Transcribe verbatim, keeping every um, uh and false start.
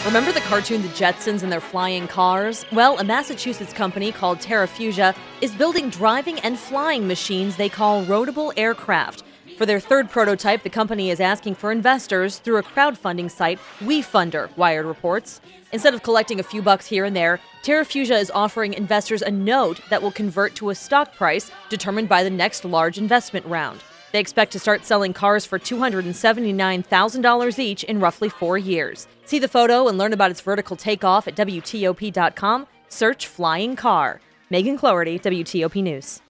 Remember the cartoon The Jetsons and their flying cars? Well, a Massachusetts company called Terrafugia is building driving and flying machines they call roadable aircraft. For their third prototype, the company is asking for investors through a crowdfunding site, WeFunder, Wired reports. Instead of collecting a few bucks here and there, Terrafugia is offering investors a note that will convert to a stock price determined by the next large investment round. They expect to start selling cars for two hundred seventy-nine thousand dollars each in roughly four years. See the photo and learn about its vertical takeoff at W T O P dot com. Search Flying Car. Megan Cloherty, W T O P News.